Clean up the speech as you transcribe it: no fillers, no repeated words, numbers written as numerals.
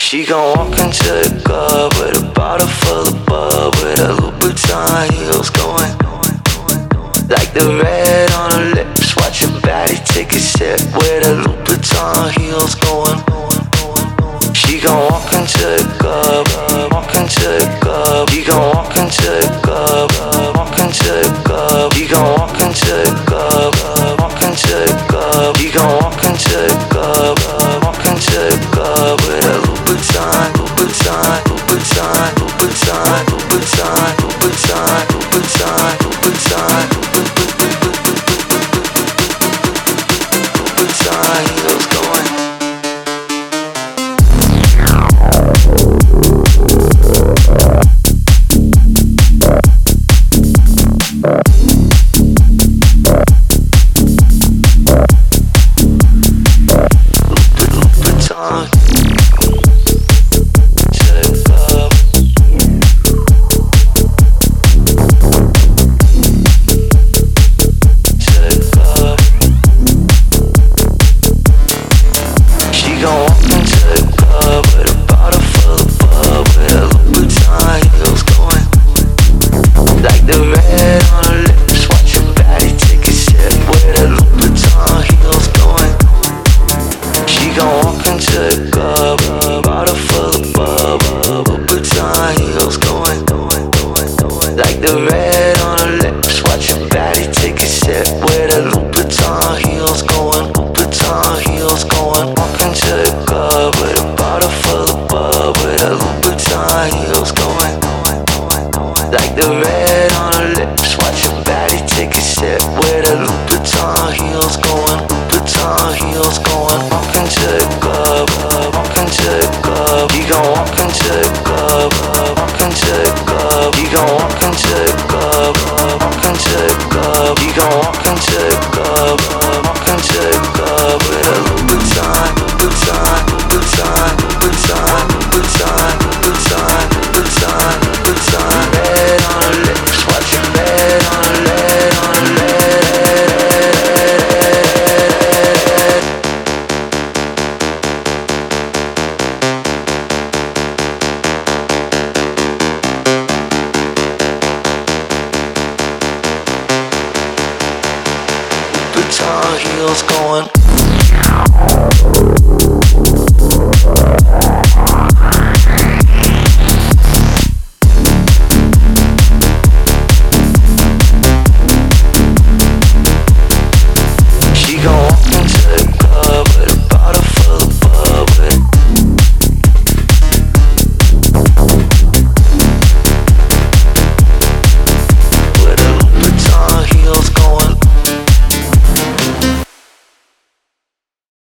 She gon' walk into the club with a bottle full of bub, with her Louboutin heels going like the red on her lips. Watch her baddie take a sip with her Louboutin heels going. She gon' walk into the club, walk into the club. She gon' walk into the club, walk into the club. She gon' walk into the club, walk into the club. She gon' walk into the club, walk into the club with a Louboutin, Louboutin, Louboutin, Louboutin, Louboutin, Louboutin, Louboutin, Louboutin, Louboutin heels going. Walk into the club,